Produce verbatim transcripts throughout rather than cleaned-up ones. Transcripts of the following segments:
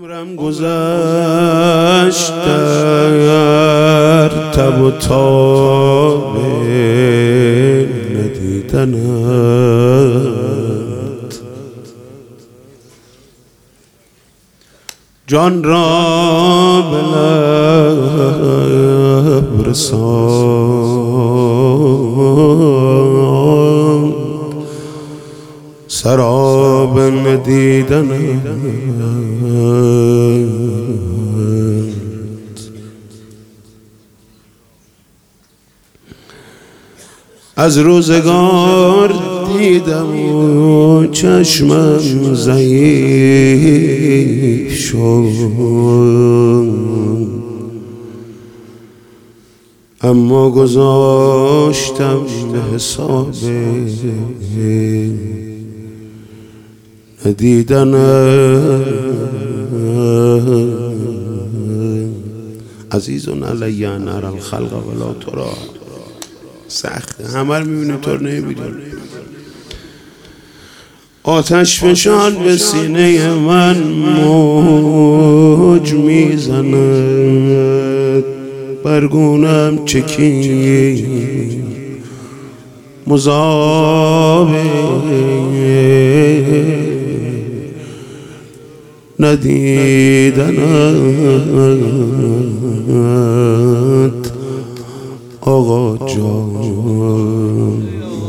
عمرم گذشت در تب و تاب ندیدنت، جان را به لب رساند سراب ندیدنت. از روزگار دیدم و چشمم ضعیف شد، اما گذاشتم به حساب ندیدنت. عزیزون علی نر الخلق ولا ترى، سخته، همه رو میبینیم تو رو نمیبینیم. آتش فشان به سینه من موج میزند، برگونم چکید مذابه ندیدنت آقا جان.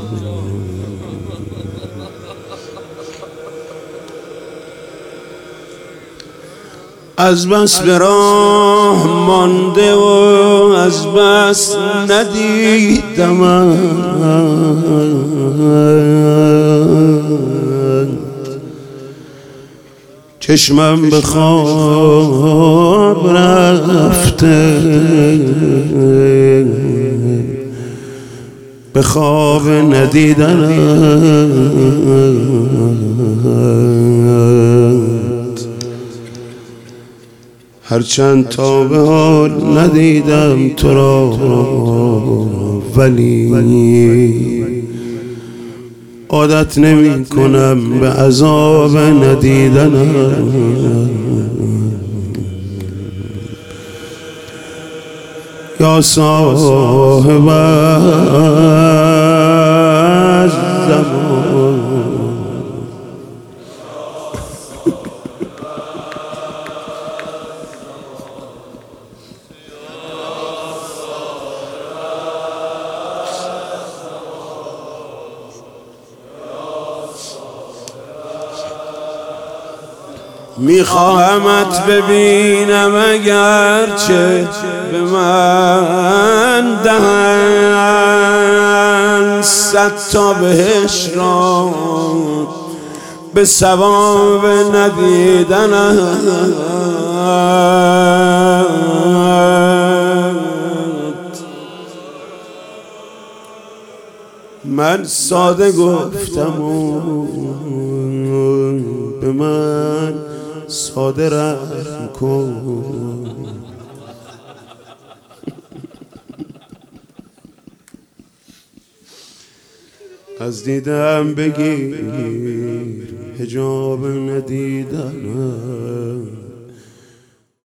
از بس به راه مانده و از بس ندیدمت، چشمم به خواب رفته به خواب ندیدنت، هرچند تا به حال ندیدم تو را، ولی عادت نمی کنم به عذاب ندیدنت. یا صاحب الزمان، میخواهمت ببینم اگرچه به من دهن صد تا بهش را به ثواب ندیدنت. من ساده گفتم و به من ساده رحم کن، از دیدم بگیر حجاب ندیدنت.